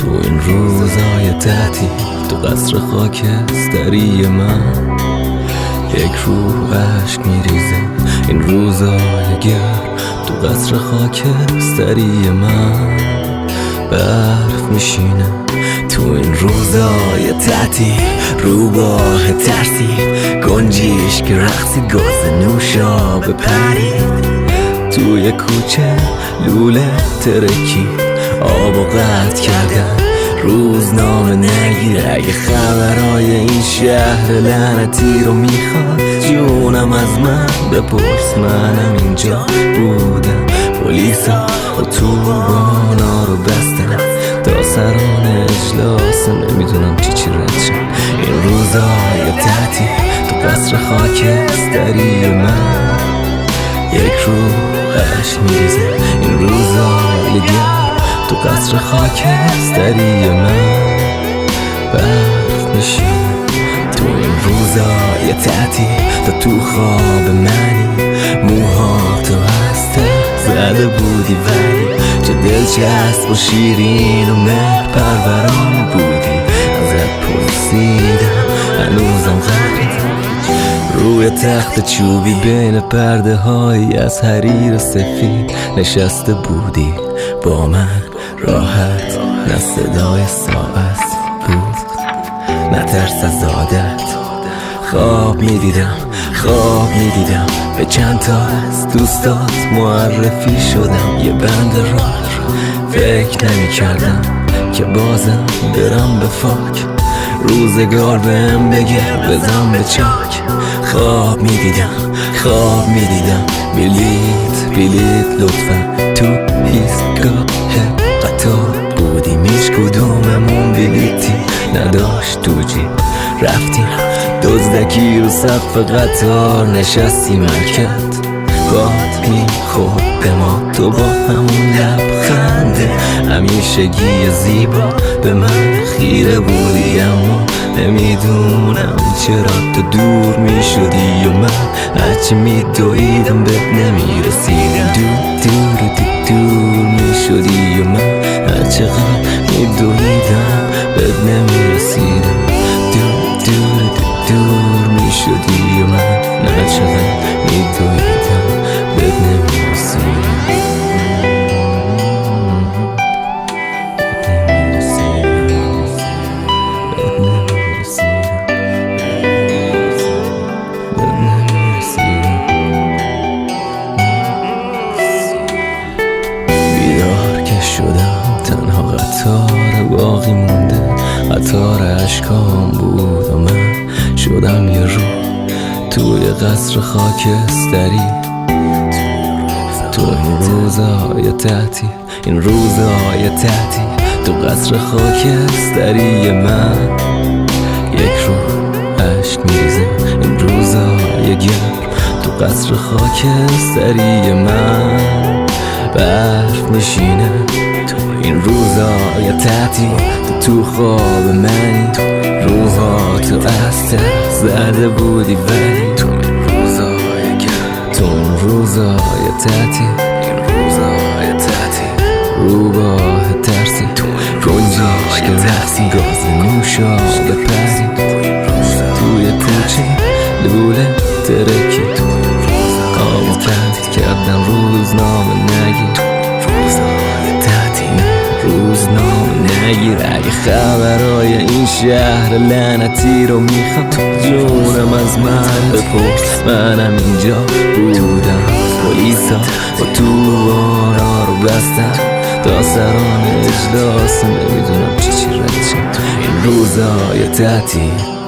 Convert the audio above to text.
تو این روزای تعطیل تو قصر خاکستری من یک روح عشق میریزه. این روزای گرم تو قصر خاکستری من برف میشینه. تو این روزای تعطیل روباه ترسید گنجیش که رقصی گاز نوشابه پرید. توی کوچه لوله ترکی آب و قطع کردن روزنامه نگیره. اگه خبرای این شهر لعنتی رو میخواد جونم از من بپرس، منم اینجا بودم. پلیسا و توربانا رو بستن تا سران اجلاس نمیدونم چی رد. این روزای تعطیل تو قصر خاکستری من یک روح عشق میریزه. این روزای گرم تو قصر خاکستری من برف میشینه. تو این روزای تعطیل تا تو خواب منی موها تو هسته زده بودی ولی چه دلچسب و شیرین و مهر پروران بودی. ازت پرسیدم هنوزم غریب روی تخت چوبی بین پرده هایی از حریر سفید نشسته بودی با من راحت. نه صدای ساعت بود نه ترس از عادت. خواب میدیدم به چند تا از دوستات معرفی شدم. یه بند راه فکر نمی کردم که بازم برم به فاک. روزگار بهم بگه بزن به چاک. خواب میدیدم بلیت لطفا تو ایستگاه قطار بودیم. هیچ کدوممون بلیتی نداشت تو جیب. رفتیم دزدکی رو صف قطار نشستیم حرکت باد میخورد به ما. تو با همون لبخنده همیشگی زیبا به من خیره بودی. اما نمیدونم چرا تو دور میشدی و من هرچی میدویدم بهت نمیرسیدم. دور میشدی و من هرچقدر میدویدم بهت نمیرسیدم. دور میشدی و من هرچقدر میدویدم بهت نمیرسیدم. شدم تنها قطار باقی مونده قطار عشقام بود و من شدم یه رو توی قصر خاکستری. تو این روزای تعطیل تو قصر خاکستری من یک رو عشق میریزه. این روزای گرم تو قصر خاکستری من برف میشینه. تو این روزای تعطیل تو خواب منی روحاتو از زده بودی ولی تو این روزای گرم تو این روزای تعطیل روباه ترسی گنجیش که رقصی گاز نوشابه پرید. توی کوچه لوله ترکی آب و قطع کردن روزنامه نگیر. اگه خبرای این شهر لعنتی رو میخواد جونم از من بپرس، منم اینجا بودم. پلیسا با توربانا رو بستن تا سران اجلاس نمیدونم چی رد شد. این روزای تعطیل